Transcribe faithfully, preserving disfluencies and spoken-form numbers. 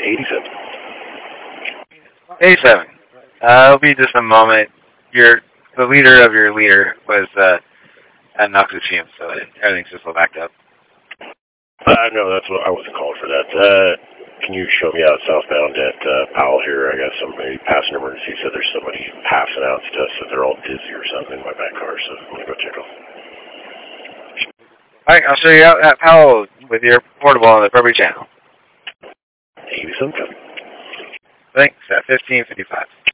eighty-seven. eighty-seven. Uh, it'll be just a moment. Your the leader of your leader was uh, at Noxus Fume, so everything's just all backed up. Uh, no, that's what I wasn't called for that. Uh, can you show me out southbound at uh, Powell here? I got somebody passing emergency. Said there's somebody passing out and stuff, so they're all dizzy or something in my back car. So I'm gonna go check them. All right, I'll show you out at Powell with your portable on the appropriate channel. eighty-seven. Thanks. At fifteen fifty-five.